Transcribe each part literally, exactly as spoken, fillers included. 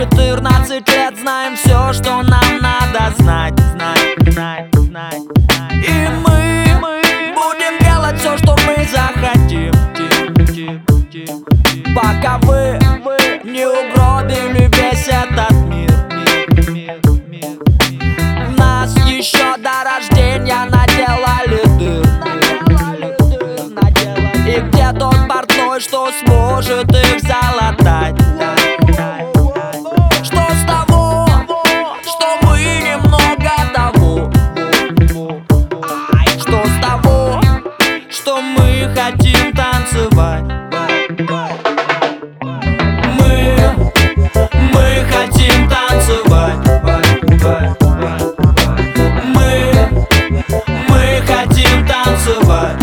четырнадцать лет знаем все, что нам надо знать, знать, знать, знать. И мы, мы будем делать все, что мы захотим, пока вы, вы не угробили весь этот мир, мир, мир, мир. В нас еще до рождения наделали дыр, и где тот портной, что сможет их залатать? Что с того, что мы немного того? Что с того, что мы хотим танцевать? Мы, мы хотим танцевать. Мы, мы хотим танцевать.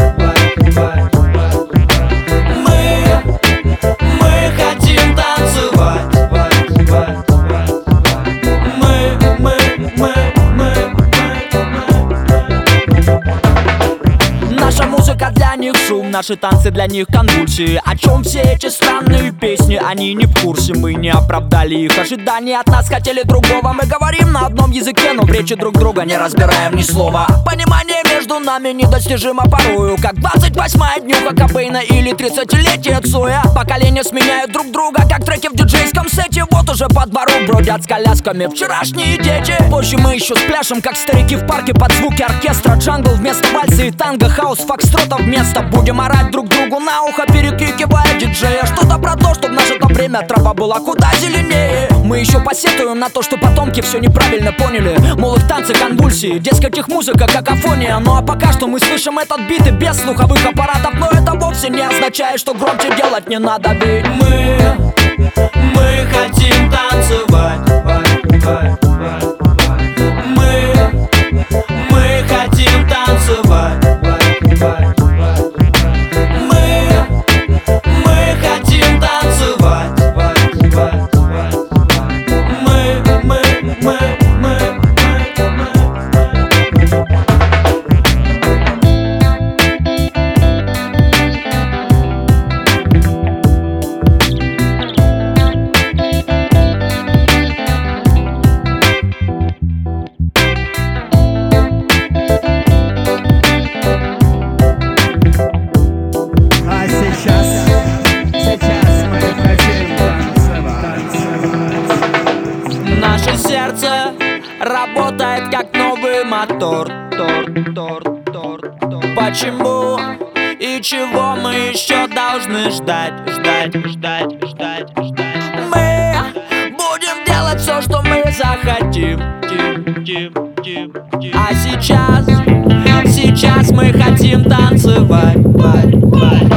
Наша музыка для них шум, наши танцы для них конвульсии. О чем все эти странные песни? Они не в курсе, мы не оправдали их ожидания. От нас хотели другого, мы говорим на одном языке, но в речи друг друга не разбираем ни слова. Понимание между нами недостижимо порою, как двадцать восьмая днюха Кобейна или тридцатилетие Цоя. Поколения сменяют друг друга, как треки в диджейском сете. Вот уже по двору бродят с колясками вчерашние дети. Позже мы еще спляшем, как старики в парке под звуки оркестра. Джангл вместо вальса и танго, хаус фокстрота вместо. Будем орать друг другу на ухо, перекрикивая диджея. Что-то про то, что в наше то время трава была куда зеленее. Мы еще посетуем на то, что потомки все неправильно поняли. Мол, их танцы конвульсии, дескать, их музыка какофония. Ну а пока что мы слышим этот бит и без слуховых аппаратов. Но это вовсе не означает, что громче делать не надо. Ведь мы, мы хотим танцевать. Мы, мы хотим танцевать. Мы, мы хотим танцевать. Мы, мы, мы, мы. Наше сердце работает как новый мотор. Тор, тор, тор, тор. Почему и чего мы еще должны ждать? Ждать, ждать, ждать, ждать. Мы будем делать все, что мы захотим. Тим, тим, тим, тим. А сейчас, сейчас мы хотим танцевать.